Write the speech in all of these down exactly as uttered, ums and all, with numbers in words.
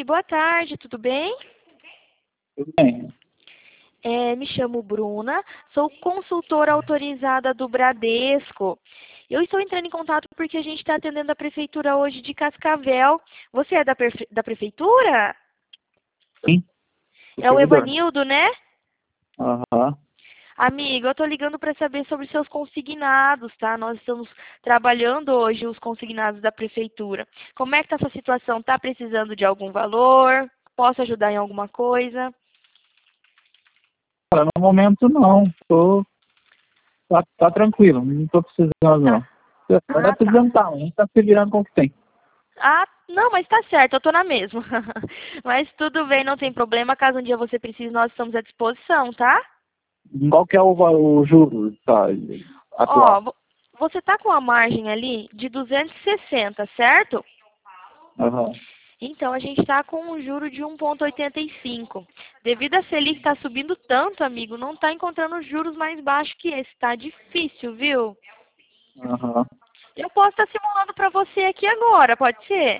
Oi, boa tarde, tudo bem? Tudo bem. É, me chamo Bruna, sou consultora autorizada do Bradesco. Eu estou entrando em contato porque a gente está atendendo a prefeitura hoje de Cascavel. Você é da, prefe- da prefeitura? Sim, o É o servidor. Evanildo, né? Aham. Amigo, eu estou ligando para saber sobre seus consignados, tá? Nós estamos trabalhando hoje os consignados da prefeitura. Como é que está essa situação? Está precisando de algum valor? Posso ajudar em alguma coisa? Cara, no momento não. Tô, tá, tá tranquilo, não tô precisando Tá. não. Tá Ah, tá. precisando tá, a gente tá se virando com o que tem. Ah, não, mas tá certo, eu tô na mesma. Mas tudo bem, não tem problema. Caso um dia você precise, nós estamos à disposição, tá? Qual que é o, va- o juro tá, Ó, atual? vo- você tá com a margem ali de duzentos e sessenta, certo? Aham. Então, a gente está com um juro de um vírgula oitenta e cinco. Devido a Selic estar subindo tanto, amigo, não está encontrando juros mais baixos que esse. Tá difícil, viu? Aham. Eu posso estar simulando para você aqui agora, pode ser?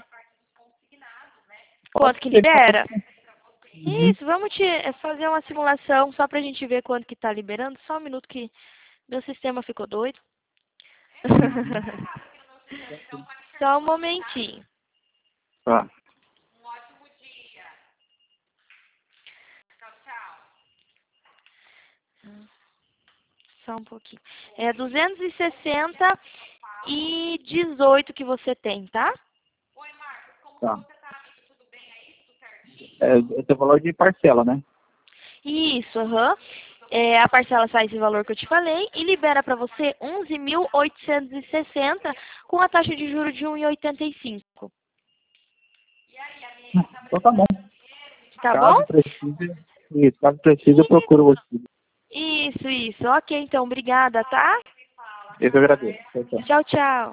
Pode Quanto que ser, pode libera? ser. Uhum. Isso, vamos te é, fazer uma simulação só pra gente ver quanto que tá liberando. Só um minuto que meu sistema ficou doido. Uhum. Só um momentinho. Tá. Só um pouquinho. É duzentos e sessenta e dezoito que você tem, tá? Tá. É, esse é o valor de parcela, né? Isso, aham. É, a parcela sai esse valor que eu te falei e libera para você onze mil oitocentos e sessenta com a taxa de juros de um vírgula oitenta e cinco. Então tá bom. Tá bom? Caso precise, isso, caso precise, eu procuro você. Isso, isso. Ok, então, obrigada, tá? Eu que agradeço. Tchau, tchau. Tchau, tchau.